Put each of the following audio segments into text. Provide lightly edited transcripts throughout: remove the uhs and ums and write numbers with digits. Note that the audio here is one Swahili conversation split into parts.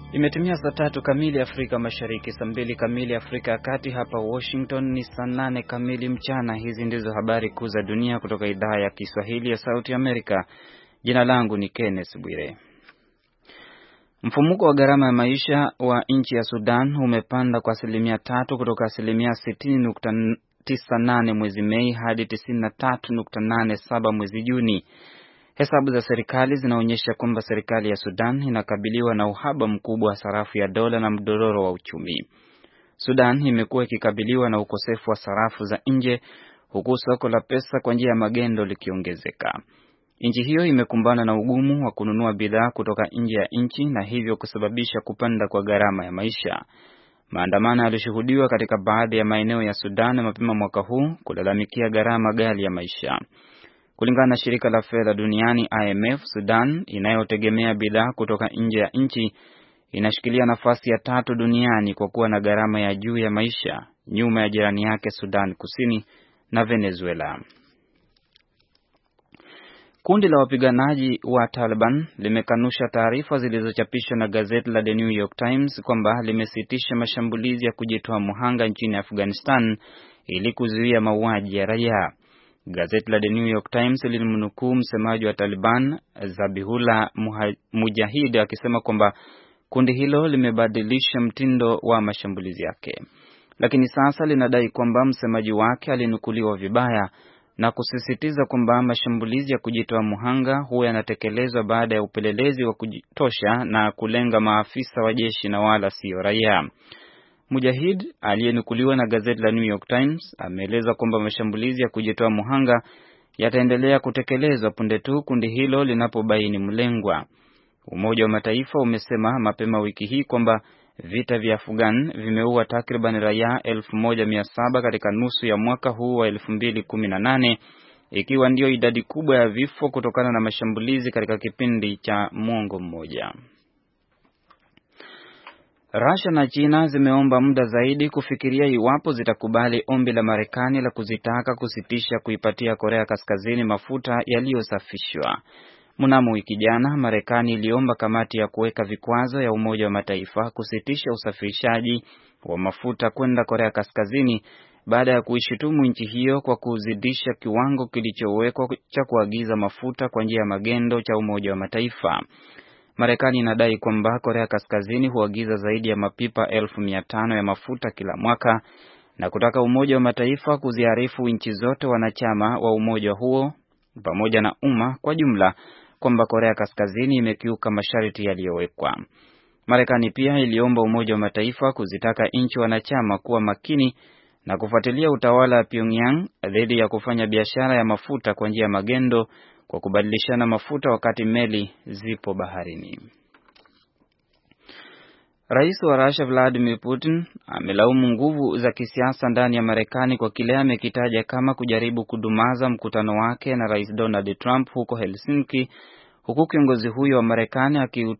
Imetimia saa 3 kamili Afrika Mashariki, saa 2 kamili Afrika ya Kati. Hapa Washington ni saa 8 kamili mchana. Hizi ndizo habari kuu za dunia kutoka idhaa ya Kiswahili ya Sauti Amerika. Jina langu ni Kenneth Bwire. Mfumuko wa gharama ya maisha wa nchi ya Sudan umepanda kwa 3% kutoka 60.98 mwezi Mei hadi 93.87 mwezi Juni. Hesabu za serikali zinaonyesha kwamba serikali ya Sudan inakabiliwa na uhaba mkubwa wa sarafu ya dola na mdororo wa uchumi. Sudan imekuwa ikikabiliwa na ukosefu wa sarafu za nje, huku soko la pesa kwa njia ya magendo likiongezeka. Nchi hiyo imekumbana na ugumu wa kununua bidhaa kutoka nje ya nchi na hivyo kusababisha kupanda kwa gharama ya maisha. Maandamano yalishuhudiwa katika baadhi ya maeneo ya Sudan mapema mwaka huu kulalamikia gharama ghali ya maisha. Kulingana na shirika la fedha duniani IMF, Sudan inayotegemea bidhaa kutoka nje ya nchi inashikilia nafasi ya 3 duniani kwa kuwa na gharama ya juu ya maisha, nyuma ya jirani yake Sudan Kusini na Venezuela. Kundi la wapiganaji wa Taliban limekanusha taarifa zilizochapishwa na gazeti la The New York Times kwamba limesitisha mashambulizi ya kujitoa muhanga nchini Afghanistan ili kuzuia mauaji ya raia. Gazeti la The New York Times lilimnukuu msemaji wa Taliban Zabihullah Mujahid akisema kwamba kundi hilo limebadilisha mtindo wa mashambulizi yake, lakini sasa linadai kwamba msemaji wake alinukuliwa vibaya na kusisitiza kwamba mashambulizi ya kujitoa muhanga huwa yanatekelezwa baada ya upelelezi wa kutosha na kulenga maafisa wa jeshi na wala sio raia. Mujahid aliyenukuliwa na gazeti la New York Times ameeleza kwamba mashambulizi ya kujitoa muhanga yataendelea kutekelezwa punde tu kundi hilo linapobaini mlengwa. Umoja wa Mataifa umesema mapema wiki hii kwamba vita vya Afghan vimeua takriban raia 1700 katika nusu ya mwaka huu wa 2018, ikiwa ndio idadi kubwa ya vifo kutokana na mashambulizi katika kipindi cha mwongo mmoja. Russia na China zimeomba muda zaidi kufikiria iwapo zitakubali ombi la Marekani la kuzitaka kusitisha kuipatia Korea Kaskazini mafuta yaliyosafishwa. Mnamo wiki jana, Marekani iliomba kamati ya kuweka vikwazo ya Umoja wa Mataifa kusitisha usafirishaji wa mafuta kwenda Korea Kaskazini baada ya kuishutumu nchi hiyo kwa kuzidisha kiwango kilichowekwa cha kuagiza mafuta kwa njia ya magendo cha Umoja wa Mataifa. Marekani inadai kwamba Korea Kaskazini huagiza zaidi ya mapipa 1500 ya mafuta kila mwaka na kutaka Umoja wa Mataifa kuziarifu nchi zote wanachama wa umoja huo pamoja na umma kwa jumla kwamba Korea Kaskazini imekiuka masharti yaliyowekwa. Marekani pia iliomba Umoja wa Mataifa kuzitaka nchi wanachama kuwa makini na kufuatilia utawala wa Pyongyang dhidi ya kufanya biashara ya mafuta kwa njia ya magendo kwa kubadilishana mafuta wakati meli zipo baharini. Rais wa Russia Vladimir Putin amelaumu nguvu za kisiasa ndani ya Marekani kwa kile amekitaja kama kujaribu kudumaza mkutano wake na Rais Donald Trump huko Helsinki, huku kiongozi huyo wa Marekani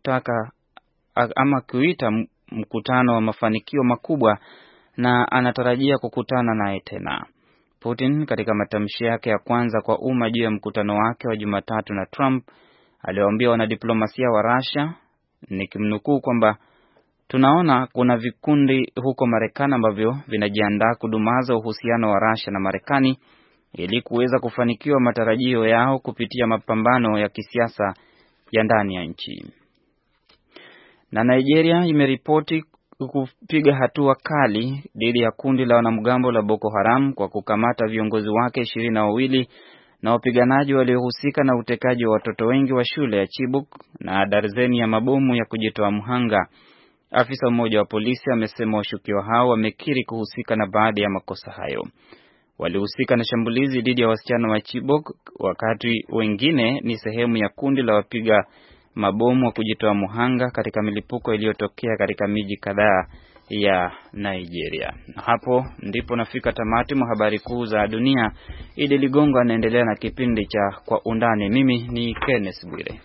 kuita mkutano wa mafanikio makubwa na anatarajia kukutana naye tena. Putin katika matamshi yake ya kwanza kwa umma juu ya mkutano wake wa Jumatatu na Trump aliwaambia wanadiplomasia wa Russia, nikimnukuu, kwamba tunaona kuna vikundi huko Marekani ambavyo vinajiandaa kudumaza uhusiano wa Russia na Marekani ili kuweza kufanikiwa matarajio yao kupitia mapambano ya kisiasa ya ndani ya nchi. Na Nigeria imeripoti kupiga hatua kali dhidi ya kundi la wanamgambo la Boko Haram kwa kukamata viongozi wake 22 na wapiganaji waliohusika na utekaji wa watoto wengi wa shule ya Chibok na darzeni ya mabomu ya kujitoa mhanga. Afisa mmoja wa polisi amesema washukiwa hao wamekiri kuhusika na baadhi ya makosa hayo. Walihusika na shambulizi dhidi ya wasichana wa Chibok, wakati wengine ni sehemu ya kundi la wapiga mabomu wa kujitoa muhanga katika milipuko iliyotokea katika miji kadhaa ya Nigeria. Na hapo ndipo nafika tamati mwa habari kuu za dunia. Idi Ligongo anaendelea na kipindi cha Kwa Undani. Mimi ni Kenneth Bwire.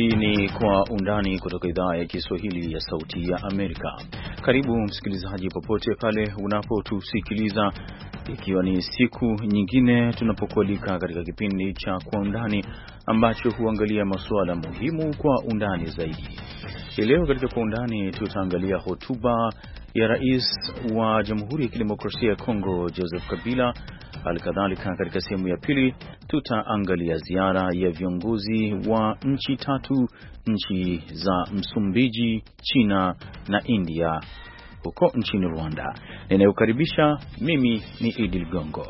Hii ni Kwa Undani kutoka idhaa ya Kiswahili ya Sauti ya Amerika. Karibu msikilizaji popote pale unapotusikiliza, ikiwa ni siku nyingine tunapokualika katika kipindi cha Kwa Undani ambacho huangalia masuala muhimu kwa undani zaidi. Leo katika Kwa Undani tutaangalia hotuba ya Rais wa Jamhuri ya Kidemokrasia ya Kongo Joseph Kabila. Halikadhalika katika sehemu ya pili tutaangalia ziara ya viongozi wa nchi tatu, nchi za Msumbiji, China na India huko nchini Rwanda. Ninayokaribisha mimi ni Idi Ligongo.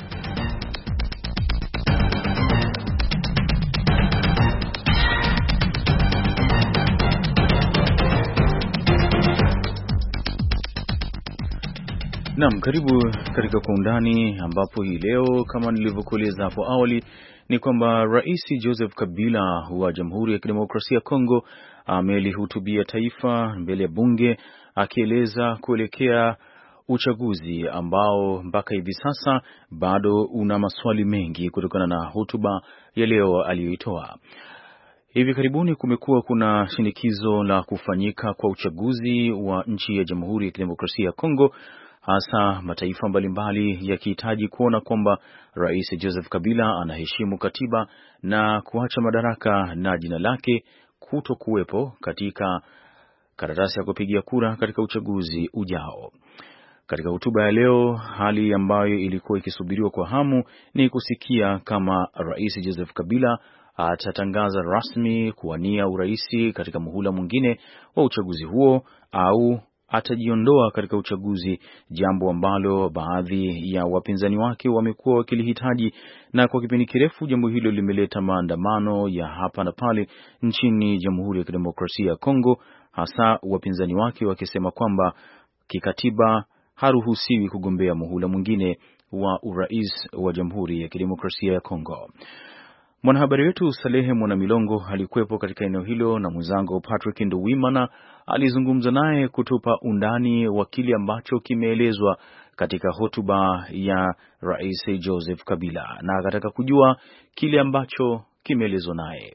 Naam, karibu katika Kwa Undani ambapo hii leo kama nilivyokueleza hapo awali ni kwamba Rais Joseph Kabila wa Jamhuri ya Kidemokrasia ya Kongo amelihutubia taifa mbele ya bunge akieleza kuelekea uchaguzi ambao mpaka hivi sasa bado una maswali mengi kutokana na hotuba ya leo aliyoitoa. Hivi karibuni kumekuwa kuna shinikizo la kufanyika kwa uchaguzi wa nchi ya Jamhuri ya Kidemokrasia ya Kongo, hasa mataifa mbalimbali yakihitaji kuona kwamba Rais Joseph Kabila anaheshimu katiba na kuacha madaraka na jina lake kutokuwepo katika karatasi ya kupigia kura katika uchaguzi ujao. Katika hotuba ya leo, hali ambayo ilikuwa ikisubiriwa kwa hamu ni kusikia kama Rais Joseph Kabila atatangaza rasmi kuwania uraisi katika muhula mwingine wa uchaguzi huo au atajiondoa katika uchaguzi, jambo ambalo baadhi ya wapinzani wake wamekuwa wakilihitaji, na kwa kipindi kirefu jambo hilo limeleta maandamano ya hapa na pale nchini Jamhuri ya Kidemokrasia ya Kongo, hasa wapinzani wake wakisema kwamba kikatiba haruhusiwi kugombea muhula mwingine wa urais wa Jamhuri ya Kidemokrasia ya Kongo. Mwanahabari wetu Salehe Mwanamilongo alikuwepo katika eneo hilo na mwenzangu Patrick Nduwimana alizungumza naye kutupa undani wa kile ambacho kimeelezwa katika hotuba ya Rais Joseph Kabila, na akataka kujua kile ambacho kimeelezwa naye.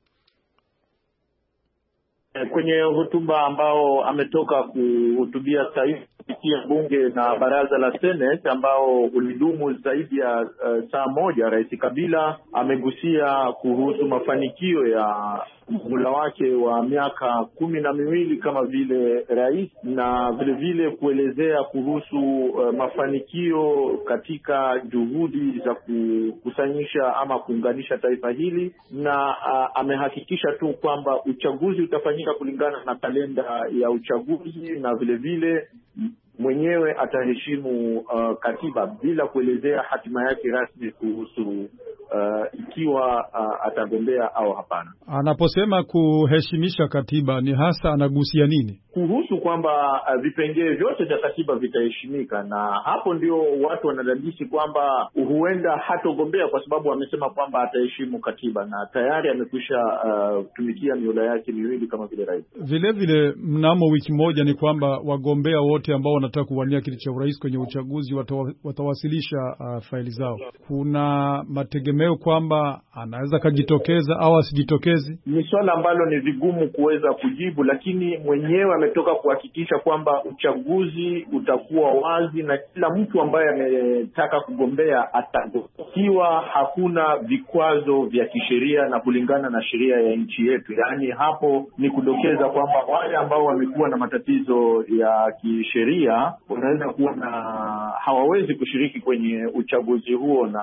Kwenye hotuba ambao ametoka kuhutubia taifa kupitia bunge na baraza la Senate ambao ulidumu zaidi ya saa moja, Rais Kabila amegusia kuhusu mafanikio ya muhula wake wa miaka 12 kama vile rais, na vile vile kuelezea kuhusu mafanikio katika juhudi za kukusanyisha ama kuunganisha taifa hili, na amehakikisha tu kwamba uchaguzi utafanyika kulingana na kalenda ya uchaguzi, na vile vile mwenyewe ataheshimu katiba bila kuelezea hatima yake rasmi kuhusu ikiwa atagombea au hapana. Anaposema kuheshimisha katiba ni hasa anagusia nini? Kuhusu kwamba vipengele vyote vya katiba vitaheshimika, na hapo ndio watu wanadadisi kwamba huenda hatogombea kwa sababu amesema kwamba ataheshimu katiba, na tayari amekwisha tumikia mihula yake miwili kama vile rais. Vile vile mnamo wiki moja ni kwamba wagombea wote ambao wanataka kuwania kiti cha urais kwenye uchaguzi watawasilisha faili zao. Kuna mategemeo kwamba anaweza kujitokeza au asijitokeze? Ni swala ambalo ni vigumu kuweza kujibu, lakini mwenyewe ametoka kuhakikisha kwamba uchaguzi utakuwa wazi na kila mtu ambaye ametaka kugombea atagombea, hakuna vikwazo vya kisheria na kulingana na sheria ya nchi yetu. Yaani hapo ni kudokeza kwamba wale ambao wamekuwa na matatizo ya kisheria wanaweza kuwa na hawawezi kushiriki kwenye uchaguzi huo, na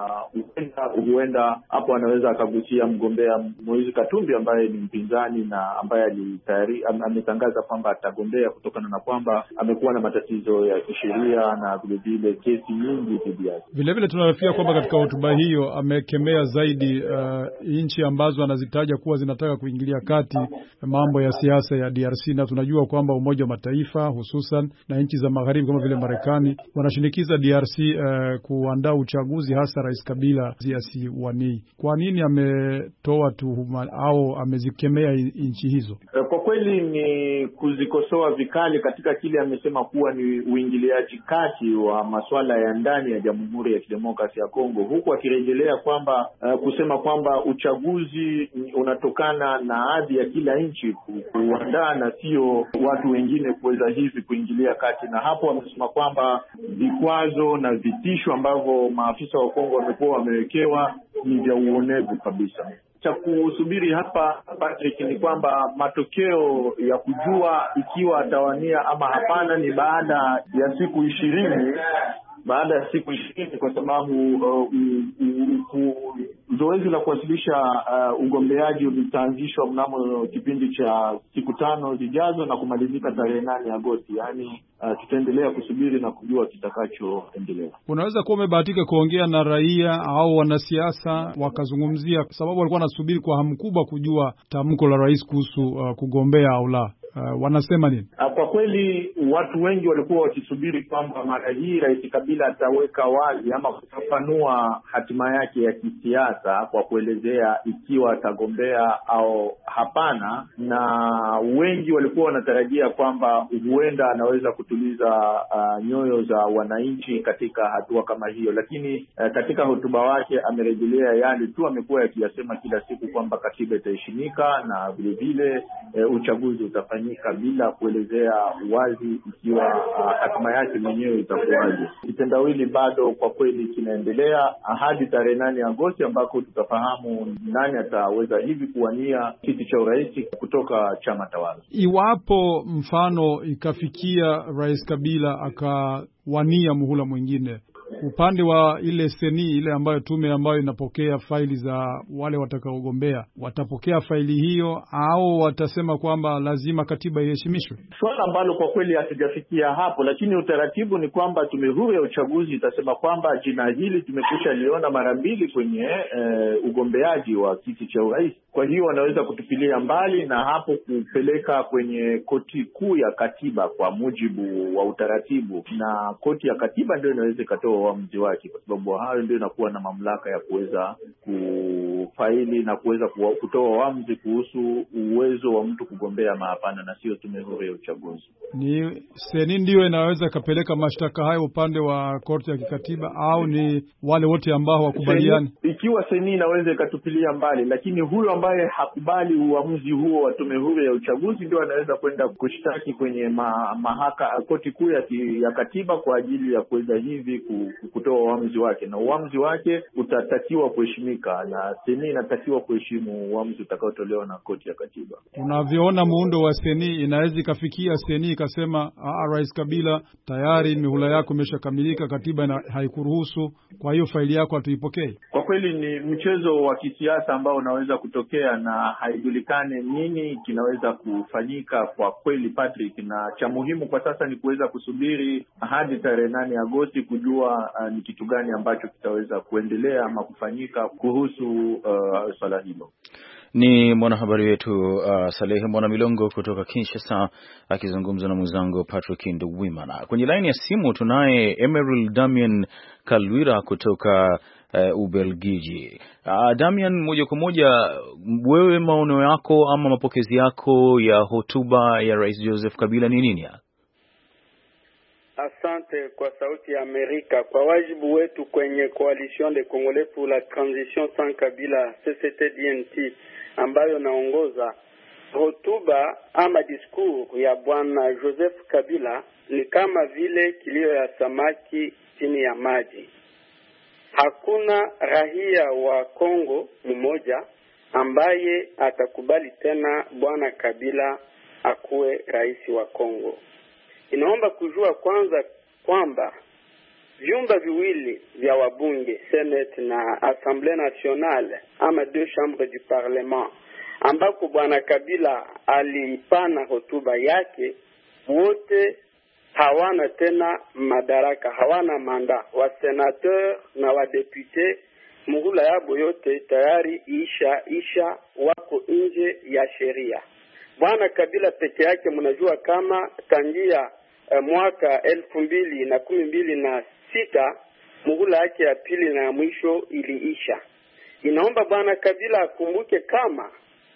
huenda hapo anaweza akagusia mgombea Moise Katumbi ambaye ni mpinzani na ambaye ametangaza kwamba atagombea kutokana na kwamba amekuwa na matatizo ya kisheria na vile vile kesi nyingi dhidi yake. Vile vile tunarafia kwamba katika hotuba hiyo amekemea zaidi nchi ambazo anazitaja kuwa zinataka kuingilia kati mambo ya siasa ya DRC, na tunajua kwamba Umoja wa Mataifa hususan na nchi za magharibi kama vile Marekani wanashinikiza DRC kuandaa uchaguzi, hasa Rais Kabila hawanii. Kwa nini ametoa tuhuma au amezikemea nchi hizo? Kwa kweli ni kuzikosoa vikali katika kile amesema kuwa ni uingiliaji kati wa masuala ya ndani ya Jamhuri ya Kidemokrasia ya Kongo, huku akirejelea kwamba kusema kwamba uchaguzi unatokana na hadhi ya kila nchi kuandaa na sio watu wengine kuweza hivi kuingilia kati. Na hapo amesema kwamba vikwazo na vitisho ambavyo maafisa wa Kongo wamekuwa wamewekewa ni vya uonevu kabisa. Cha kusubiri hapa, Patrick, ni kwamba matokeo ya kujua ikiwa atawania ama hapana ni baada ya siku 20, kwa sababu zoezi la kuwasilisha ugombeaji litaanzishwa mnamo kipindi cha siku 5 zijazo na kumalizika tarehe 8 Agosti. Yaani tutaendelea kusubiri na kujua kitakachoendelea. Unaweza kuwa umebahatika kuongea na raia au wanasiasa wakazungumzia, sababu walikuwa wanasubiri kwa hamu kubwa kujua tamko la rais kuhusu kugombea au la. Wanasema nini? Kwa kweli watu wengi walikuwa wakisubiri kwamba mara hii Rais Kabila ataweka wazi ama kufafanua hatima yake ya kisiasa kwa kuelezea ikiwa atagombea au hapana, na wengi walikuwa wanatarajia kwamba huenda anaweza kutuliza nyoyo za wananchi katika hatua kama hiyo. Lakini katika hotuba wake amerejelea yale tu amekuwa yakiyasema kila siku kwamba katiba itaheshimika na vile vile uchaguzi utafanyika, bila kuelezea wazi ikiwa hatima yake mwenyewe itakuwaje. Kitendawili bado kwa kweli kinaendelea hadi tarehe 8 Agosti ambako tutafahamu nani ataweza hivi kuwania kiti cha urais kutoka chama tawala. Iwapo mfano ikafikia Rais Kabila akawania muhula mwingine, upande wa ile seni ile ambayo tume ambayo inapokea faili za wale watakaogombea, watapokea faili hiyo au watasema kwamba lazima katiba iheshimishwe? Swala ambalo kwa kweli hatujafikia hapo, lakini utaratibu ni kwamba tume huru ya uchaguzi itasema kwamba jina hili tumekwisha liona mara 2 kwenye ugombeaji wa kiti cha urais. Kwa hiyo wanaweza kutupilia mbali na hapo kupeleka kwenye koti kuu ya katiba kwa mujibu wa utaratibu, na koti ya katiba ndio inaweza ikatoa uamuzi wake, kwa sababu hayo ndio inakuwa na mamlaka ya kuweza kufaili na kuweza kutoa uamuzi kuhusu uwezo wa mtu kugombea mahapana, na sio tume huru ya uchaguzi. Ni seni ndio inaweza kapeleka mashtaka hayo upande wa korti ya kikatiba, au ni wale wote ambao wakubaliani? Ikiwa seni inaweza ikatupilia mbali, lakini huyo ambaye hakubali uamuzi huo wa tume huru ya uchaguzi ndio anaweza kwenda kushtaki kwenye koti kuu ya katiba kwa ajili ya kuweza hivi kutoa uamuzi wake, na uamuzi wake utatakiwa kuheshimika, na seni inatakiwa kuheshimu uamuzi utakaotolewa na koti ya katiba. Unavyoona muundo wa seni, inaweza ikafikia seni ikasema Rais Kabila tayari mihula yako imeshakamilika, katiba haikuruhusu, kwa hiyo faili yako hatuipokei. Kwa kweli ni mchezo wa kisiasa ambao unaweza kutokea na haijulikane nini kinaweza kufanyika kwa kweli, Patrick, na cha muhimu kwa sasa ni kuweza kusubiri hadi tarehe 8 Agosti kujua ni kitu gani ambacho kitaweza kuendelea ama kufanyika kuhusu swala hilo. Ni mwanahabari wetu Salehe Mwanamilongo kutoka Kinshasa akizungumza na mwenzangu Patrick Nduwimana. Kwenye laini ya simu tunaye Emeril Damian Kalwira kutoka Ubelgiji. Damian, moja kwa moja, wewe maono yako ama mapokezi yako ya hotuba ya Rais Joseph Kabila ni nini? Asante kwa Sauti ya Amerika. Kwa wajibu wetu kwenye Coalition des Congolais pour la Transition sans Kabila CCT-DNT ambayo naongoza, hotuba ama discours ya Bwana Joseph Kabila ni kama vile kilio ya samaki chini ya maji. Hakuna raia wa Kongo mmoja ambaye atakubali tena Bwana Kabila akuwe rais wa Kongo. Inaomba kujua kwanza kwamba vyumba viwili vya wabunge, Senate na Assemblée Nationale ama 2 chambres du Parlement, ambako Bwana Kabila alipana hotuba yake, wote hawana tena madaraka, hawana manda. Wa senateur na wa depute muhula yabo yote tayari isha wako nje ya sheria. Bwana Kabila peke yake mnajua kama tangia mwaka 2016 muhula yake ya pili na ya mwisho iliisha. Inaomba Bwana Kabila akumbuke kama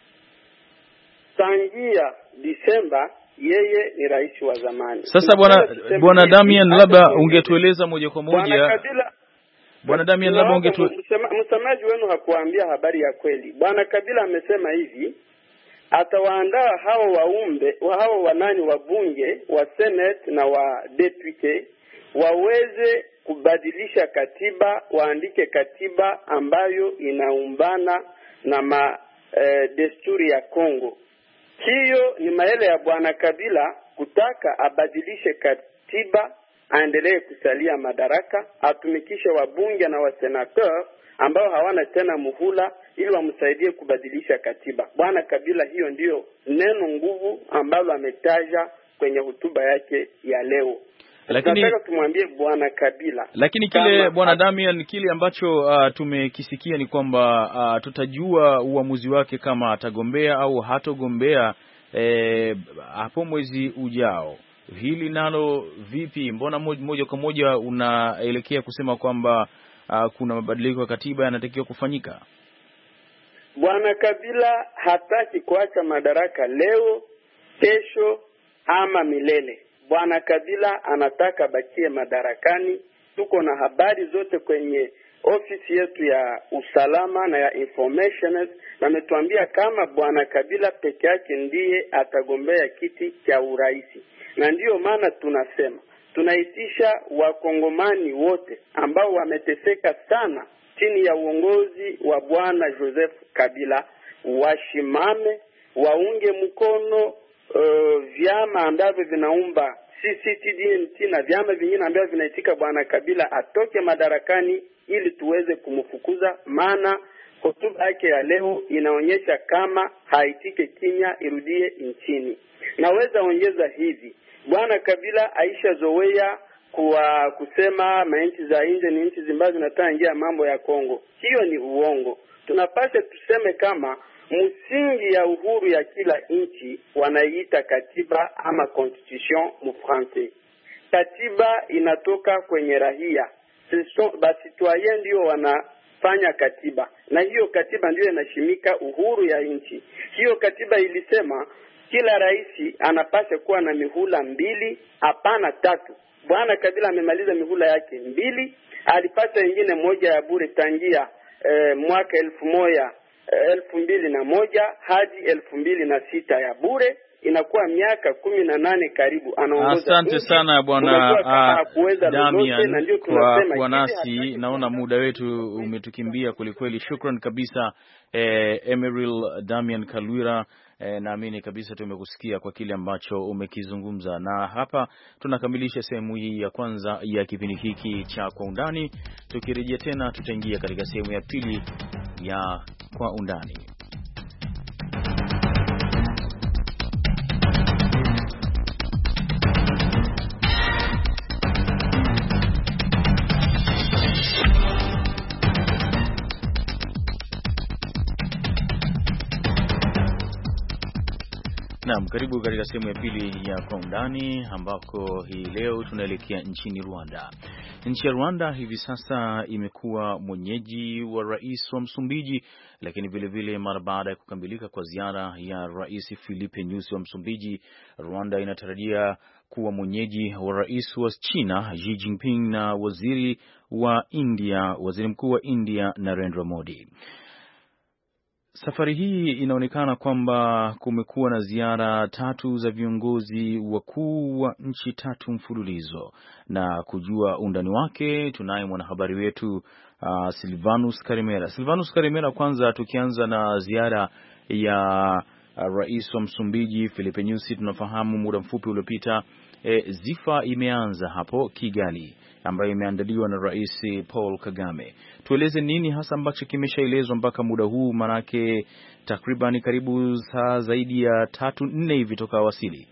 tangia Disemba yeye ni rais wa zamani. Sasa bwana Damian, labda ungetueleza moja kwa moja. Bwana Damian, labda msemaji wenu hakuambia habari ya kweli. Bwana Kabila amesema hivi, atawaandaa hao wanani wa bunge, wa senate na wa deputy waweze kubadilisha katiba, waandike katiba ambayo inaumbana na desturi ya Kongo. Hiyo ni maele ya Bwana Kabila kutaka abadilishe katiba, aendelee kusalia madaraka, atumikishe wabunge na wasenateur ambao hawana tena muhula ili wamsaidie kubadilisha katiba. Bwana Kabila, hiyo ndiyo neno nguvu ambalo ametaja kwenye hotuba yake ya leo. Lakini nataka tumwambie Bwana Kabila. Lakini kile Bwana Damian, kile ambacho tumekisikia ni kwamba tutajua uamuzi wake kama atagombea au hatogombea hapo mwezi ujao. Hili nalo vipi? Mbona moja kwa moja unaelekea kusema kwamba kuna mabadiliko ya katiba yanatakiwa kufanyika? Bwana Kabila hataki kuacha madaraka leo, kesho ama milele. Bwana Kabila anataka bakie madarakani. Tuko na habari zote kwenye ofisi yetu ya usalama na ya information, na ametuambia kama Bwana Kabila peke yake ndiye atagombea kiti cha urais. Na ndiyo maana tunasema tunaitisha wakongomani wote ambao wameteseka sana chini ya uongozi wa Bwana Joseph Kabila washimame, waunge mkono vyama ambavyo vinaumba CCTDNT na vyama vingine ambavyo vinaitika Bwana Kabila atoke madarakani ili tuweze kumfukuza. Maana hotuba yake ya leo inaonyesha kama haitike kimya, irudie nchini. Naweza ongeza hivi, Bwana Kabila aisha zoea kusema manchi za nje ni nchi ambazo zinataka mambo ya Kongo. Hiyo ni uongo. Tunapaswa tuseme kama msingi ya uhuru ya kila nchi wanaiita katiba ama constitution mu français. Katiba inatoka kwenye raia. Citoyen ndio wanafanya katiba. Na hiyo katiba ndio inashimika uhuru ya nchi. Hiyo katiba ilisema kila rais anapaswa kuwa na mihula 2, hapana 3. Bwana Kabila amemaliza mihula yake 2, alipata nyingine moja ya bure tangia mwaka 2001 hadi 2006 ya bure, inakuwa miaka 18 karibu anaongoza. Asante sana Bwana Damian kwa kuwa nasi. Naona muda wetu umetukimbia kwelikweli. Shukran kabisa Emeril Damian Kalwira. Naamini kabisa tumekusikia kwa kile ambacho umekizungumza, na hapa tunakamilisha sehemu hii ya kwanza ya kipindi hiki cha Kwa Undani. Tukirejea tena tutaingia katika sehemu ya pili ya Kwa Undani. Naam, karibu katika sehemu ya pili ya Kwa Undani, ambako hii leo tunaelekea nchini Rwanda. Nchi ya Rwanda hivi sasa imekuwa mwenyeji wa rais wa Msumbiji, lakini vile vile mara baada ya kukamilika kwa ziara ya Rais Filipe Nyusi wa Msumbiji, Rwanda inatarajia kuwa mwenyeji wa rais wa China Xi Jinping na waziri mkuu wa India Narendra Modi. Safari hii inaonekana kwamba kumekuwa na ziara 3 za viongozi wakuu wa nchi 3 mfululizo, na kujua undani wake tunaye mwanahabari wetu Silvanus Karimera. Silvanus Karimera, kwanza tukianza na ziara ya rais wa Msumbiji Filipe Nyusi, tunafahamu muda mfupi uliopita zifa imeanza hapo Kigali ambayo imeandaliwa na Rais Paul Kagame. Tueleze nini hasa ambacho kimeshaelezwa mpaka muda huu, manake takriban karibu saa zaidi ya 3-4 hivi toka wasili.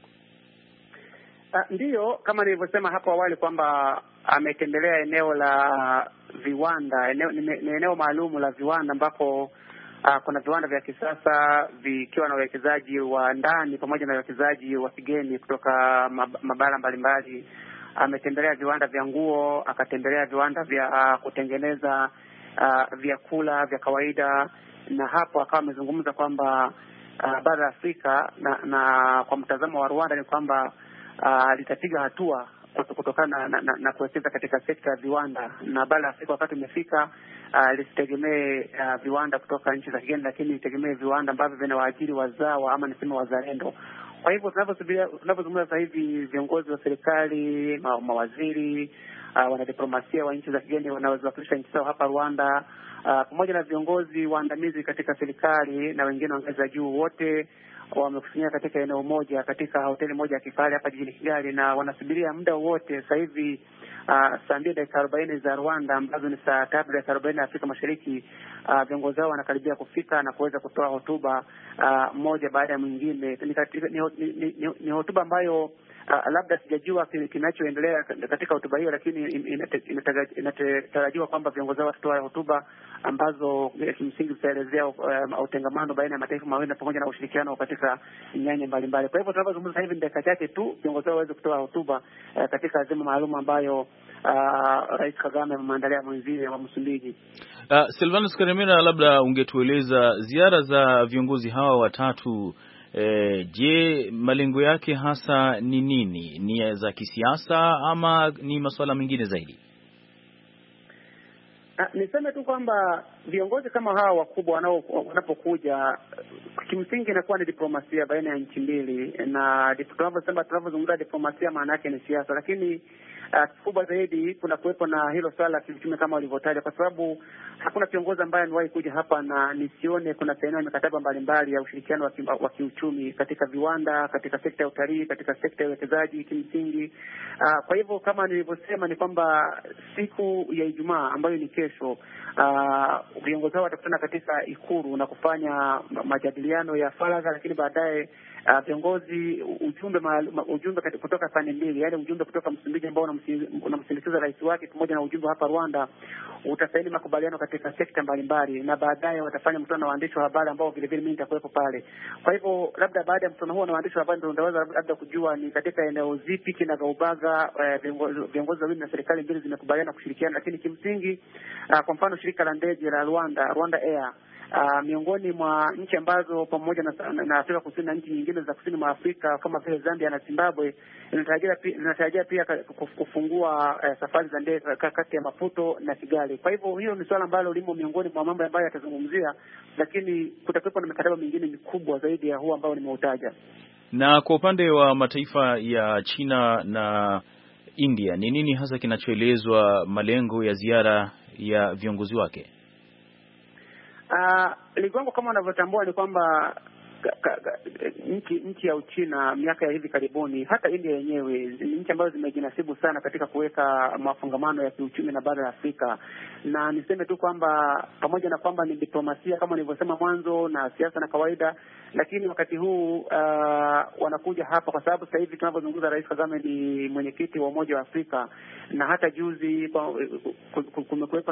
Ndiyo, kama nilivyosema hapo awali kwamba ametembelea eneo la viwanda, ni eneo maalum la viwanda ambako kuna viwanda vya kisasa vikiwa na uwekezaji wa ndani pamoja na uwekezaji wa kigeni kutoka mabara mbalimbali. Ametembelea viwanda vya nguo, akatembelea viwanda vya kutengeneza vyakula vya kawaida, na hapo akawa amezungumza kwamba bara la Afrika na kwa mtazamo wa Rwanda ni kwamba litapiga hatua kutokana na kuwekeza katika sekta ya viwanda, na bara la Afrika wakati umefika lisitegemee viwanda kutoka nchi za kigeni, lakini litegemee viwanda ambavyo vinawaajiri wazawa ama niseme wazalendo. Kwa hivyo tunavyozungumza sasa hivi, viongozi wa serikali, mawaziri, wanadiplomasia wa nchi za kigeni wanaowakilisha nchi zao hapa Rwanda, pamoja na viongozi waandamizi katika serikali na wengine wa ngazi za juu, wote wamekusanyika katika eneo moja katika hoteli moja ya kifahari hapa jijini Kigali, na wanasubiria muda wote. Sasa hivi saa 2:40 za Rwanda, ambazo ni saa 3:40 Afrika Mashariki, viongozi hao wanakaribia kufika na kuweza kutoa hotuba moja baada ya mwingine. Ni hotuba ambayo labda sijajua kinachoendelea katika hotuba hiyo, lakini inatarajiwa kwamba viongozi hao watatoa hotuba ambazo kimsingi zitaelezea utengamano baina ya mataifa mawili pamoja na ushirikiano katika nyanja mbalimbali. Kwa hivyo tunapozungumza hivi ni dakika chache tu viongozi hao waweze kutoa hotuba katika azima maalum ambayo Rais Kagame ameandalia mwenzie wa Msumbiji. Silvanus Karemera, labda ungetueleza ziara za viongozi hawa watatu, je, malengo yake hasa ni nini? Ni za kisiasa ama ni masuala mengine zaidi? Niseme tu kwamba viongozi kama hawa wakubwa wanapokuja, kimsingi inakuwa ni diplomasia baina ya nchi mbili, na tunavyozungumza diplomasia maana yake ni siasa, lakini kubwa zaidi kuna kuwepo na hilo swala la kiuchumi kama walivyotaja, kwa sababu hakuna kiongozi ambaye amewahi kuja hapa na nisione kuna saini mikataba mbalimbali ya ushirikiano wa kiuchumi katika viwanda, katika sekta ya utalii, katika sekta ya uwekezaji kimsingi. Kwa hivyo kama nilivyosema ni kwamba siku ya Ijumaa ambayo ni kesho, viongozi hao watakutana katika Ikulu na kufanya majadiliano ya faragha, lakini baadaye viongozi ujumbe kutoka pande mbili, yaani ujumbe kutoka Msumbiji ambao unamsindikiza rais wake pamoja na ujumbe hapa Rwanda utasaini makubaliano katika sekta mbalimbali, na baadaye watafanya mkutano na waandishi wa habari ambao vile vile mimi nitakuwepo pale. Kwa hivyo labda baada ya mkutano huo na waandishi wa habari ndio tunaweza labda kujua ni katika eneo zipi kinagaubaga viongozi wawili na serikali mbili zimekubaliana kushirikiana, lakini kimsingi kwa mfano shirika la ndege la Rwanda Air, miongoni mwa nchi ambazo pamoja na Afrika Kusini na nchi nyingine za kusini mwa Afrika kama vile Zambia na Zimbabwe inatarajia pia kufungua safari za ndege kati ya Maputo na Kigali. Kwa hivyo hiyo ni swala ambalo limo miongoni mwa mambo ambayo yatazungumzia, lakini kutakuwepo na mikataba mingine mikubwa zaidi ya huu ambao nimeutaja. Na kwa upande wa mataifa ya China na India, ni nini hasa kinachoelezwa malengo ya ziara ya viongozi wake? Ligongo kama wanavyotambua ni kwamba nchi ya Uchina miaka ya hivi karibuni, hata India yenyewe ni nchi ambazo zimejinasibu sana katika kuweka mafungamano ya kiuchumi na bara la Afrika. Na niseme tu kwamba pamoja na kwamba ni diplomasia kama nilivyosema mwanzo na siasa na kawaida, lakini wakati huu wanakuja hapa kwa sababu sasa hivi tunavyozungumza Rais Kagame ni mwenyekiti wa Umoja wa Afrika, na hata juzi kumekuwepo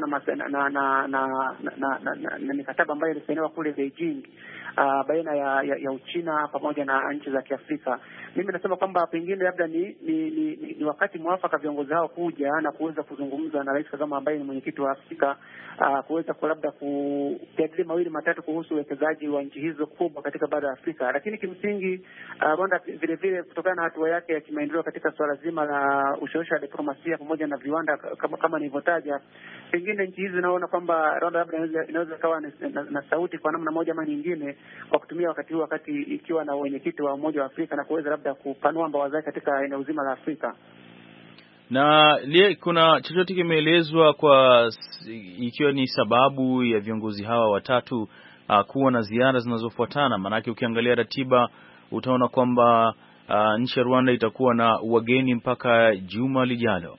na mikataba ambayo ilisainiwa kule Beijing baina ya Uchina pamoja na nchi za Kiafrika. Mimi nasema kwamba pengine labda ni wakati mwafaka viongozi hao kuja na kuweza kuzungumza na Rais Kagame ambaye ni mwenyekiti wa Afrika, kuweza labda kujadili mawili matatu kuhusu uwekezaji wa nchi hizo kubwa katika bara la Afrika. Lakini kimsingi Rwanda vile vile kutokana na hatua yake ya kimaendeleo katika swala zima la ushawishi wa diplomasia pamoja na viwanda kama nilivyotaja, pengine nchi hizi naona kwamba Rwanda labda inaweza kawa na sauti kwa namna moja ama nyingine kwa kutumia wakati huu, wakati ikiwa na wenyekiti wa Umoja wa Afrika, na kuweza labda kupanua mbawa zake katika eneo zima la Afrika. Na kuna chochote kimeelezwa kwa ikiwa ni sababu ya viongozi hawa watatu kuwa na ziara zinazofuatana? Maanake ukiangalia ratiba utaona kwamba nchi ya Rwanda itakuwa na wageni mpaka juma lijalo.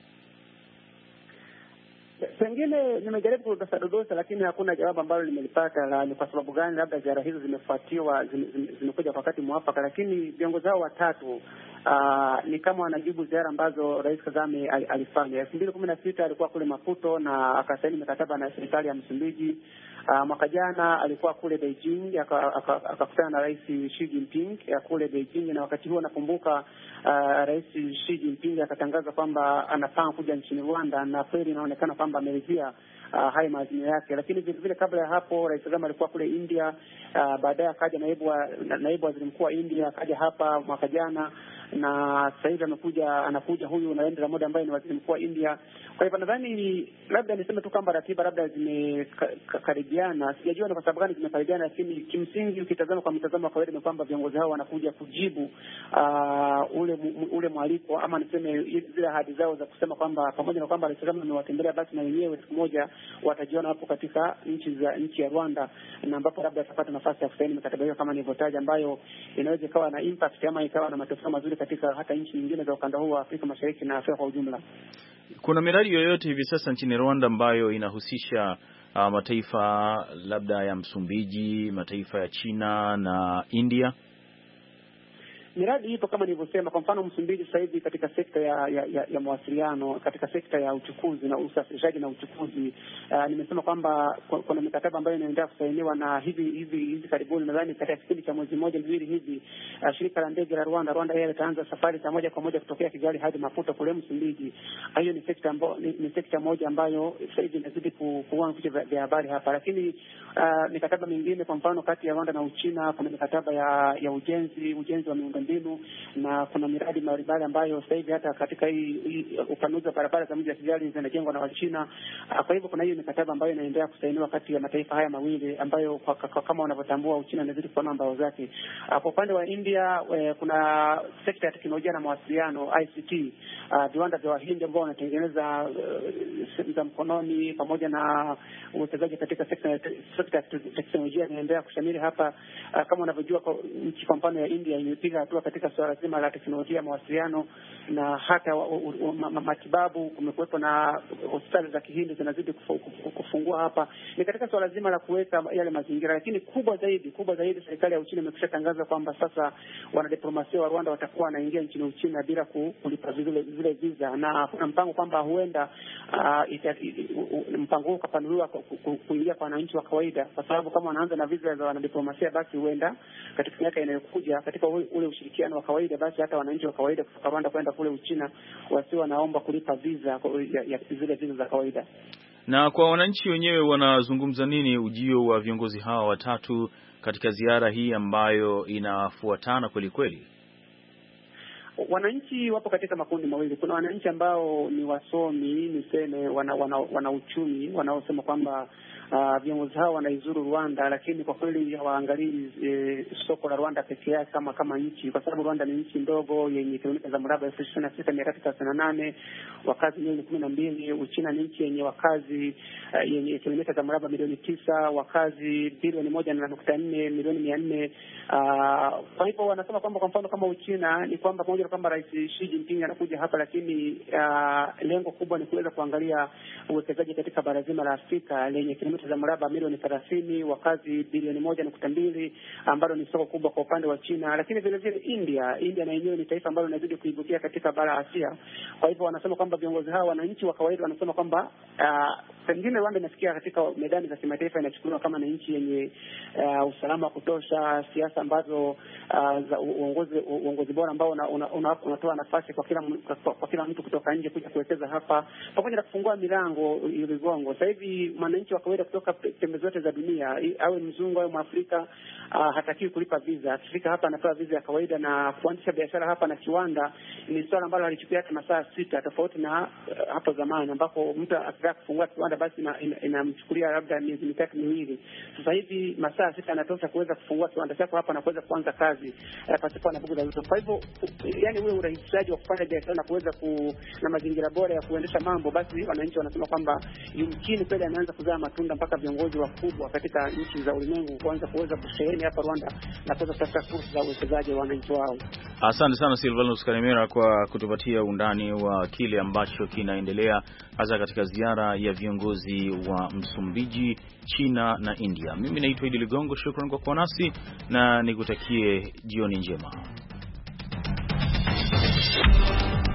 Pengine nimejaribu kudodosa lakini hakuna jawabu ambalo nimelipata ni kwa sababu gani labda ziara hizo zimekuja kwa wakati mwafaka. Lakini viongozi hao watatu ni kama wanajibu ziara ambazo Rais Kagame alifanya. 2016 alikuwa kule Maputo na akasaini mikataba na serikali ya Msumbiji. Mwaka jana alikuwa kule Beijing, akakutana na Rais Xi Jinping kule Beijing, na wakati huo nakumbuka Rais Xi Jinping akatangaza kwamba anapanga kuja nchini Rwanda, na kweli inaonekana kwamba ameridhia haya maazimio yake. Lakini vile vile kabla ya hapo Rais Kagame alikuwa kule India, baadaye akaja naibu waziri mkuu wa India akaja hapa mwaka jana, na sasa hivi anakuja huyu Narendra Modi ambaye ni waziri mkuu wa India. Kwa hivyo nadhani labda niseme tu kwamba ratiba labda zimekaribiana. Sijajua ni kwa sababu gani zimekaribiana, lakini kimsingi ukitazama kwa mtazamo wa kawaida ni kwamba viongozi hao wanakuja kujibu ule mwaliko, ama niseme zile ahadi zao za kusema kwamba pamoja na kwamba Rais Kagame amewatembelea, basi na wenyewe siku moja watajiona hapo katika nchi ya Rwanda, na ambapo labda atapata nafasi ya kusaini mikataba hiyo kama nilivyotaja, ambayo inaweza ikawa na impact ama ikawa na matokeo mazuri katika hata nchi nyingine za ukanda huu wa Afrika Mashariki na Afrika kwa ujumla. Kuna miradi yoyote hivi sasa nchini Rwanda ambayo inahusisha mataifa labda ya Msumbiji, mataifa ya China na India? Miradi ipo kama nilivyosema. Kwa mfano Msumbiji sasa hivi katika sekta ya mawasiliano, katika sekta ya uchukuzi na usafirishaji na uchukuzi, nimesema kwamba kuna mikataba ambayo inaendelea kusainiwa, na hivi karibuni, nadhani katika kipindi cha mwezi mmoja miwili hivi, shirika la ndege la Rwanda Air itaanza safari za moja kwa moja kutokea Kigali hadi Maputo kule Msumbiji. Hiyo ni sekta moja ambayo sasa hivi inazidi kuwa vichwa vya habari hapa. Lakini mikataba mingine, kwa mfano kati ya Rwanda na Uchina, kuna mikataba ya ujenzi wa miundombinu, na kuna miradi mbalimbali ambayo sasa hivi hata katika hii upanuzi wa barabara za mji wa Kigali zinajengwa na Wachina. Kwa hivyo kuna hiyo mikataba ambayo inaendelea kusainiwa kati ya mataifa haya mawili, ambayo kama wanavyotambua Uchina inazidi kupanua mbao zake. Kwa upande wa India kuna sekta ya teknolojia na mawasiliano ICT, viwanda vya Wahindi ambao wanatengeneza simu za mkononi pamoja na uwekezaji katika sekta ya teknolojia inaendelea kushamiri hapa. Kama unavyojua nchi kwa mfano ya India imepiga hatua katika suala zima la teknolojia, mawasiliano na hata matibabu. Kumekuwepo na hospitali za Kihindi zinazidi kufungua hapa, ni katika suala zima la kuweka yale mazingira. Lakini kubwa zaidi serikali ya Uchina imekwisha tangaza kwamba sasa wanadiplomasia wa Rwanda watakuwa wanaingia nchini Uchina bila kulipa zile visa, na kuna mpango kwamba huenda mpango huu ukapanuliwa kuingia kwa wananchi wa kawaida, kwa sababu kama wanaanza na visa za wanadiplomasia, basi huenda katika miaka inayokuja katika ule ushirikiano wa kawaida, basi hata wananchi wa kawaida kutoka Rwanda kwenda kule Uchina wasio wanaomba kulipa visa ya zile visa za kawaida. Na kwa wananchi wenyewe wanazungumza nini ujio wa viongozi hawa watatu katika ziara hii ambayo inafuatana kweli kweli? Wananchi wapo katika makundi mawili. Kuna wananchi ambao ni wasomi, niseme wana uchumi, wanaosema kwamba viongozi hao wanaizuru Rwanda, lakini kwa kweli hawaangalii soko la Rwanda pekee yake kama nchi, kwa sababu Rwanda ni nchi ndogo yenye kilomita za mraba 26,338, wakazi milioni 12. Uchina ni nchi yenye wakazi yenye kilomita za mraba milioni 9, wakazi bilioni 1.4 milioni 400. Kwa hivyo wanasema kwamba kwa mfano kama Uchina ni kwamba pamoja na kwamba Rais Xi Jinping anakuja hapa, lakini lengo kubwa ni kuweza kuangalia uwekezaji katika bara zima la Afrika lenye kilomita za mraba milioni 30, wakazi bilioni 1.2, ambalo ni soko kubwa kwa upande wa China. Lakini vile vile India na yenyewe ni taifa ambalo linazidi kuibukia katika bara Asia. Kwa hivyo wanasema kwamba viongozi hawa, wananchi wa kawaida wanasema kwamba pengine Rwanda inafikia katika medani za kimataifa inachukuliwa kama ni nchi yenye usalama wa kutosha, siasa ambazo za uongozi bora ambao unatoa nafasi kwa kila mtu kutoka nje kuja kuwekeza hapa, pamoja na kufungua milango iligongo. Sasa hivi mwananchi wa kawaida kutoka pembe zote za dunia, awe mzungu au Mwafrika, hatakiwi kulipa visa. Akifika hapa anapewa visa ya kawaida, na kuanzisha biashara hapa na kiwanda ni swala ambalo halichukui hata masaa 6, tofauti na hapo zamani ambapo mtu akitaka kufungua kiwanda basi inamchukulia labda miezi mitatu miwili. Sasa hivi masaa 6 yanatosha kuweza kufungua kiwanda chako hapa na kuweza kuanza kazi pasipo na bugu za ruhusa. Kwa hivyo yani ule urahisishaji wa kufanya biashara na kuweza na mazingira bora ya kuendesha mambo, basi wananchi wanasema kwamba yumkini kweli anaanza kuzaa matunda mpaka viongozi wakubwa katika nchi za ulimwengu kuanza kuweza kusheheni hapa Rwanda na kuweza kutafuta fursa za uwekezaji wa wananchi wao. Asante sana Silvanus Karemera kwa kutupatia undani wa kile ambacho kinaendelea hasa katika ziara ya viongozi wa Msumbiji, China na India. Mimi naitwa Idi Ligongo, shukrani kwa kuwa nasi na nikutakie jioni njema.